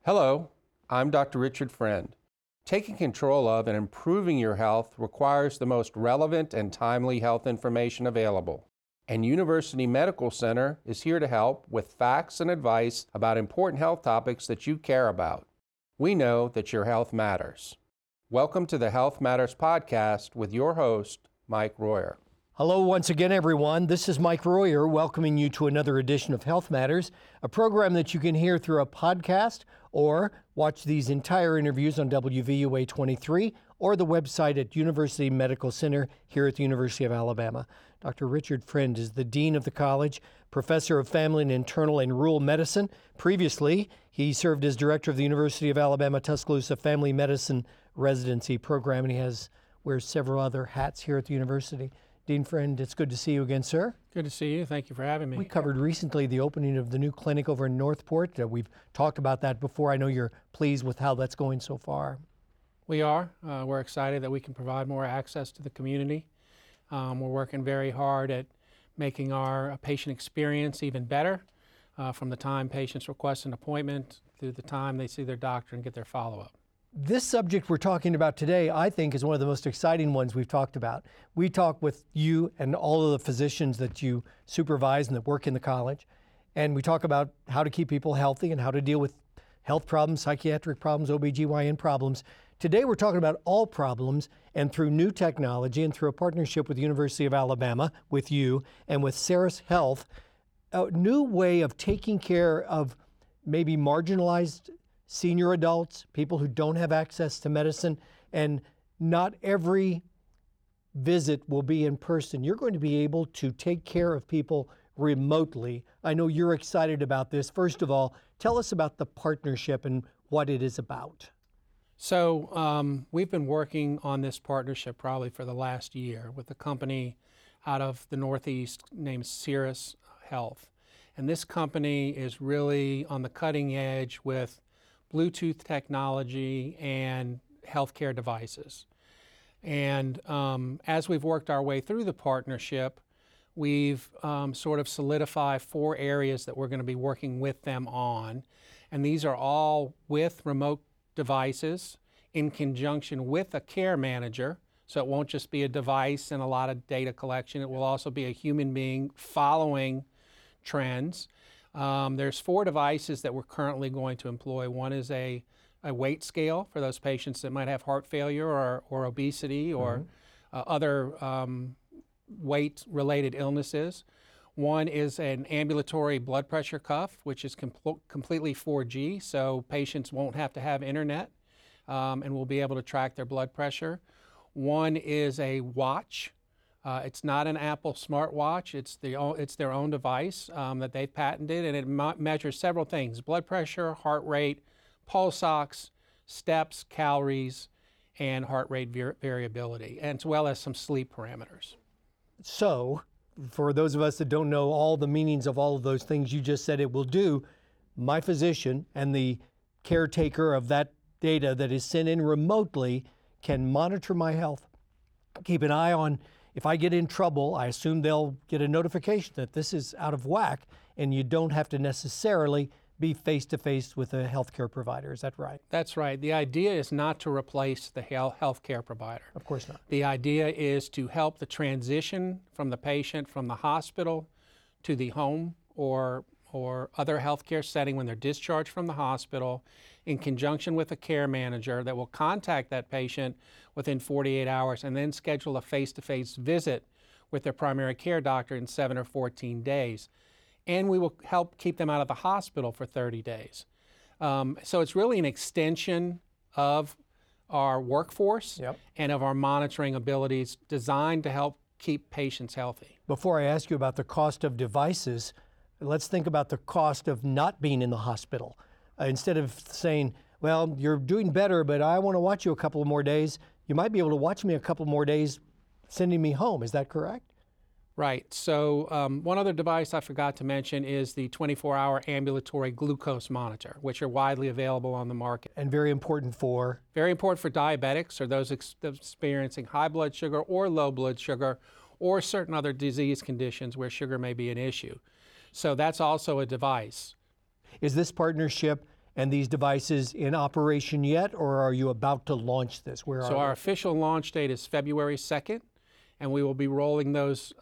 Hello, I'm Dr. Richard Friend. Taking control of and improving your health requires the most relevant and timely health information available. And University Medical Center is here to help with facts and advice about important health topics that you care about. We know that your health matters. Welcome to the Health Matters Podcast with your host, Mike Royer. Hello once again, everyone. This is Mike Royer welcoming you to another edition of Health Matters, a program that you can hear through a podcast or watch these entire interviews on WVUA 23 or the website at University Medical Center here at the University of Alabama. Dr. Richard Friend is the Dean of the college, Professor of Family and Internal and Rural Medicine. Previously, he served as Director of the University of Alabama Tuscaloosa Family Medicine Residency Program, and he wears several other hats here at the university. Dean Friend, it's good to see you again, sir. Good to see you. Thank you for having me. We covered recently the opening of the new clinic over in Northport. We've talked about that before. I know you're pleased with how that's going so far. We are. We're excited that we can provide more access to the community. We're working very hard at making our patient experience even better from the time patients request an appointment through the time they see their doctor and get their follow-up. This subject we're talking about today, I think, is one of the most exciting ones we've talked about. We talk with you and all of the physicians that you supervise and that work in the college, and we talk about how to keep people healthy and how to deal with health problems, psychiatric problems, OBGYN problems. Today we're talking about all problems, and through new technology and through a partnership with the University of Alabama, with you, and with Ceres Health, a new way of taking care of maybe marginalized senior adults, people who don't have access to medicine, and not every visit will be in person. You're going to be able to take care of people remotely. I know you're excited about this. First of all, tell us about the partnership and what it is about. So we've been working on this partnership probably for the last year with a company out of the Northeast named Ceres Health. And this company is really on the cutting edge with Bluetooth technology and healthcare devices. And as we've worked our way through the partnership, we've sort of solidified 4 areas that we're going to be working with them on. And these are all with remote devices in conjunction with a care manager. So it won't just be a device and a lot of data collection. It will also be a human being following trends. There's 4 devices that we're currently going to employ. One is a weight scale for those patients that might have heart failure or obesity or other weight-related illnesses. One is an ambulatory blood pressure cuff, which is completely 4G, so patients won't have to have internet and will be able to track their blood pressure. One is a watch. It's not an Apple smartwatch. It's their own device that they've patented, and it measures several things: blood pressure, heart rate, pulse ox, steps, calories, and heart rate variability, as well as some sleep parameters. So, for those of us that don't know all the meanings of all of those things you just said it will do, my physician and the caretaker of that data that is sent in remotely can monitor my health, keep an eye on. If I get in trouble, I assume they'll get a notification that this is out of whack, and you don't have to necessarily be face-to-face with a healthcare provider. Is that right? That's right. The idea is not to replace the healthcare provider. Of course not. The idea is to help the transition from the patient from the hospital to the home or other healthcare setting when they're discharged from the hospital, in conjunction with a care manager that will contact that patient within 48 hours and then schedule a face-to-face visit with their primary care doctor in 7 or 14 days. And we will help keep them out of the hospital for 30 days. So it's really an extension of our workforce and of our monitoring abilities designed to help keep patients healthy. Before I ask you about the cost of devices, let's think about the cost of not being in the hospital. Instead of saying, well, you're doing better, but I want to watch you a couple of more days, you might be able to watch me a couple more days, sending me home. Is that correct? Right. So one other device I forgot to mention is the 24-hour ambulatory glucose monitor, which are widely available on the market. And very important for? Very important for diabetics or those experiencing high blood sugar or low blood sugar or certain other disease conditions where sugar may be an issue. So that's also a device. Is this partnership and these devices in operation yet, or are you about to launch this? Where So are our official launch date is February 2nd, and we will be rolling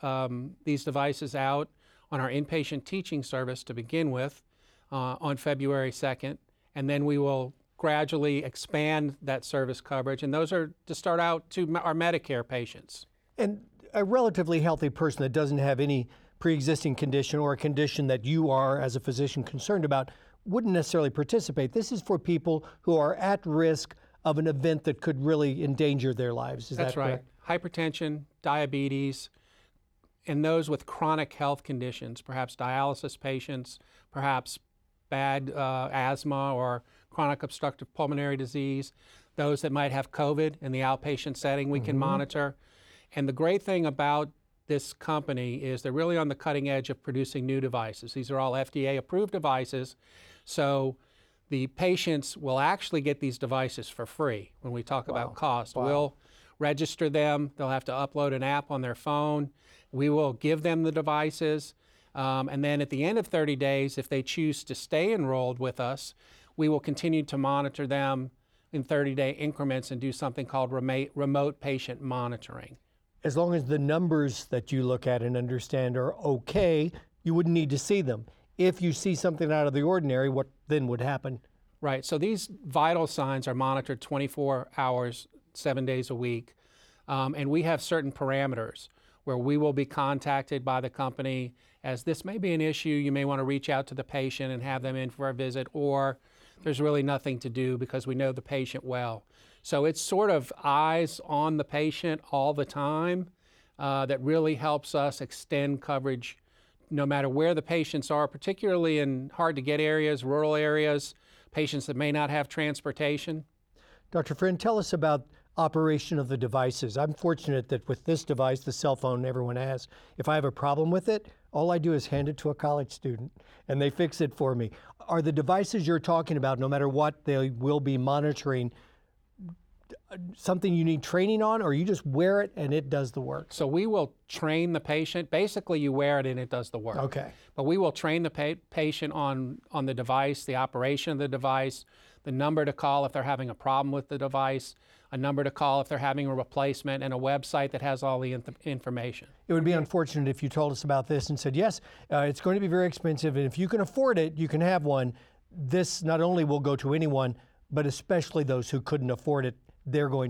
these devices out on our inpatient teaching service to begin with on February 2nd, and then we will gradually expand that service coverage, and those are to start out to our Medicare patients. And a relatively healthy person that doesn't have any pre-existing condition or a condition that you are, as a physician, concerned about wouldn't necessarily participate. This is for people who are at risk of an event that could really endanger their lives. Is That's that correct? right. Hypertension, diabetes, and those with chronic health conditions, perhaps dialysis patients, perhaps bad asthma or chronic obstructive pulmonary disease, those that might have COVID in the outpatient setting we can monitor. And the great thing about this company is they're really on the cutting edge of producing new devices. These are all FDA approved devices. So the patients will actually get these devices for free when we talk about cost. We'll register them. They'll have to upload an app on their phone. We will give them the devices. And then at the end of 30 days, if they choose to stay enrolled with us, we will continue to monitor them in 30-day increments and do something called remote patient monitoring. As long as the numbers that you look at and understand are okay, you wouldn't need to see them. If you see something out of the ordinary, what then would happen? Right, so these vital signs are monitored 24 hours, 7 days a week, and we have certain parameters where we will be contacted by the company as this may be an issue. You may want to reach out to the patient and have them in for a visit, or there's really nothing to do because we know the patient well. So it's sort of eyes on the patient all the time that really helps us extend coverage no matter where the patients are, particularly in hard-to-get areas, rural areas, patients that may not have transportation. Dr. Friend, tell us about operation of the devices. I'm fortunate that with this device, the cell phone everyone has, if I have a problem with it, all I do is hand it to a college student and they fix it for me. Are the devices you're talking about, no matter what they will be monitoring, something you need training on, or you just wear it and it does the work? So we will train the patient. Basically, you wear it and it does the work. Okay. But we will train the patient on the device, the operation of the device, the number to call if they're having a problem with the device, a number to call if they're having a replacement, and a website that has all the information. It would be unfortunate if you told us about this and said, yes, it's going to be very expensive, and if you can afford it, you can have one. This not only will go to anyone, but especially those who couldn't afford it, they're going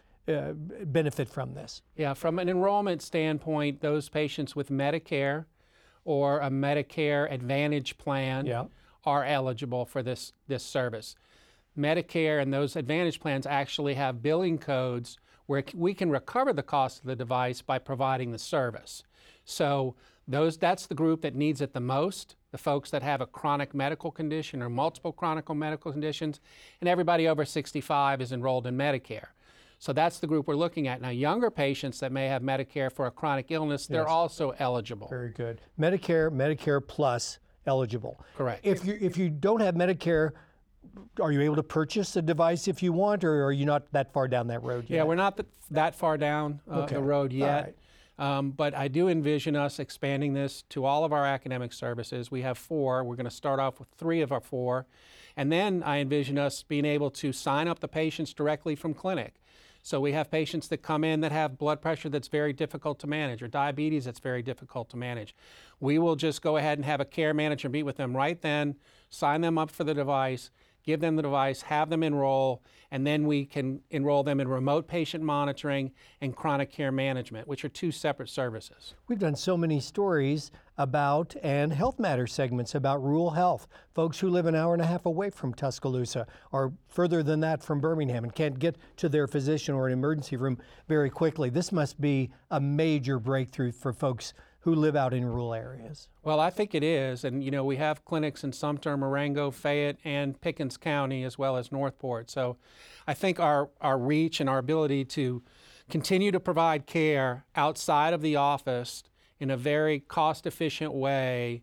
to benefit from this. Yeah, from an enrollment standpoint, those patients with Medicare or a Medicare Advantage plan are eligible for this service. Medicare and those Advantage plans actually have billing codes where we can recover the cost of the device by providing the service. So that's the group that needs it the most, the folks that have a chronic medical condition or multiple chronic medical conditions, and everybody over 65 is enrolled in Medicare. So that's the group we're looking at. Now, younger patients that may have Medicare for a chronic illness, they're also eligible. Very good. Medicare Plus eligible. Correct. If you don't have Medicare, are you able to purchase a device if you want, or are you not that far down that road yet? Yeah, we're not that far down the road yet. But I do envision us expanding this to all of our academic services. We have 4. We're going to start off with 3 of our 4. And then I envision us being able to sign up the patients directly from clinic. So we have patients that come in that have blood pressure that's very difficult to manage or diabetes that's very difficult to manage. We will just go ahead and have a care manager meet with them right then, sign them up for the device, give them the device, have them enroll, and then we can enroll them in remote patient monitoring and chronic care management, which are 2 separate services. We've done so many stories about, and Health Matters segments about rural health. Folks who live an hour and a half away from Tuscaloosa or further than that from Birmingham and can't get to their physician or an emergency room very quickly. This must be a major breakthrough for folks who live out in rural areas. Well, I think it is. And, you know, we have clinics in Sumter, Marengo, Fayette, and Pickens County, as well as Northport. So I think our reach and our ability to continue to provide care outside of the office in a very cost-efficient way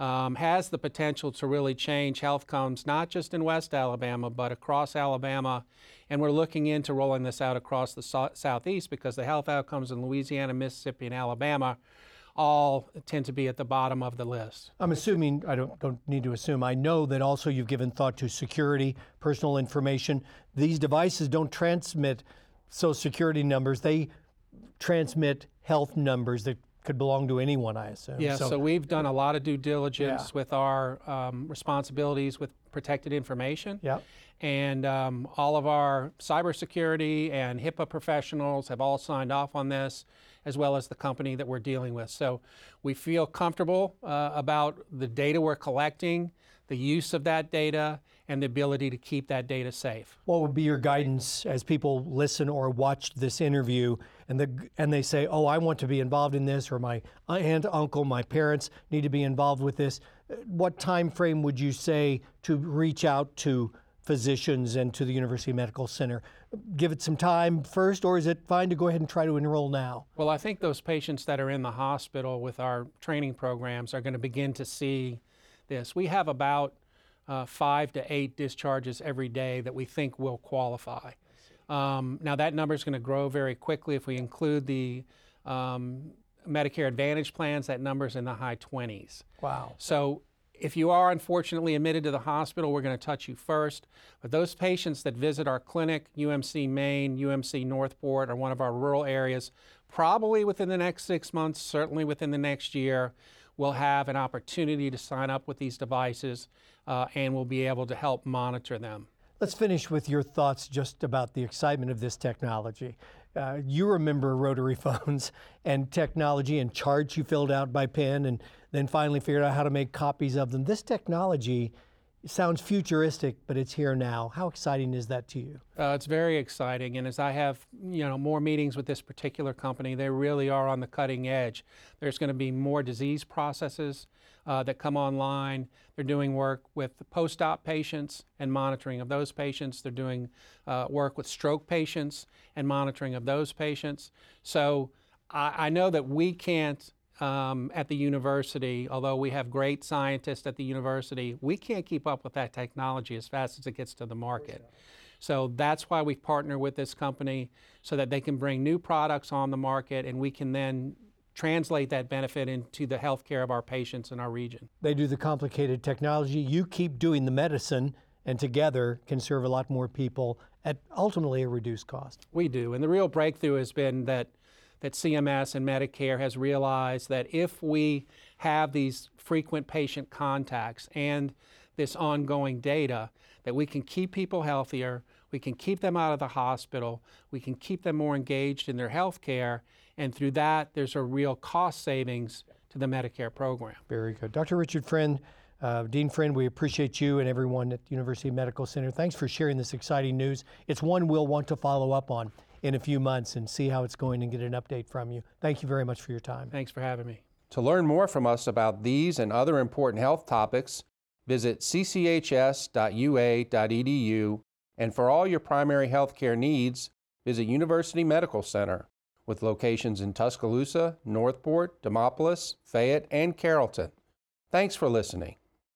has the potential to really change health outcomes, not just in West Alabama, but across Alabama. And we're looking into rolling this out across the Southeast because the health outcomes in Louisiana, Mississippi, and Alabama all tend to be at the bottom of the list. I'm assuming, I don't need to assume, I know that also you've given thought to security, personal information. These devices don't transmit Social Security numbers, they transmit health numbers that could belong to anyone, I assume. Yeah, so we've done a lot of due diligence with our responsibilities with protected information. Yeah. And all of our cybersecurity and HIPAA professionals have all signed off on this, as well as the company that we're dealing with. So we feel comfortable about the data we're collecting, the use of that data, and the ability to keep that data safe. What would be your guidance as people listen or watch this interview and they say, oh, I want to be involved in this, or my aunt, uncle, my parents need to be involved with this? What time frame would you say to reach out to physicians and to the University Medical Center? Give it some time first, or is it fine to go ahead and try to enroll now? Well, I think those patients that are in the hospital with our training programs are going to begin to see this. We have about 5 to 8 discharges every day that we think will qualify. Now that number is going to grow very quickly. If we include the Medicare Advantage plans, that number's in the high 20s. Wow. So if you are unfortunately admitted to the hospital, we're going to touch you first. But those patients that visit our clinic, UMC Maine, UMC Northport, or one of our rural areas, probably within the next 6 months, certainly within the next year, will have an opportunity to sign up with these devices and will be able to help monitor them. Let's finish with your thoughts just about the excitement of this technology. You remember rotary phones and technology and charts you filled out by pen and then finally figured out how to make copies of them. This technology sounds futuristic, but it's here now. How exciting is that to you? It's very exciting, and as I have more meetings with this particular company, they really are on the cutting edge. There's going to be more disease processes that come online. They're doing work with post-op patients and monitoring of those patients. They're doing work with stroke patients and monitoring of those patients. So I know that we can't at the university, although we have great scientists at the university, we can't keep up with that technology as fast as it gets to the market. So that's why we partner with this company, so that they can bring new products on the market and we can then translate that benefit into the health care of our patients in our region. They do the complicated technology, you keep doing the medicine, and together can serve a lot more people at ultimately a reduced cost. We do, and the real breakthrough has been that CMS and Medicare has realized that if we have these frequent patient contacts and this ongoing data, that we can keep people healthier, we can keep them out of the hospital, we can keep them more engaged in their health care, and through that, there's a real cost savings to the Medicare program. Very good. Dr. Richard Friend, Dean Friend, we appreciate you and everyone at the University Medical Center. Thanks for sharing this exciting news. It's one we'll want to follow up on in a few months and see how it's going and get an update from you. Thank you very much for your time. Thanks for having me. To learn more from us about these and other important health topics, visit cchs.ua.edu, and for all your primary health care needs, visit University Medical Center, with locations in Tuscaloosa, Northport, Demopolis, Fayette, and Carrollton. Thanks for listening.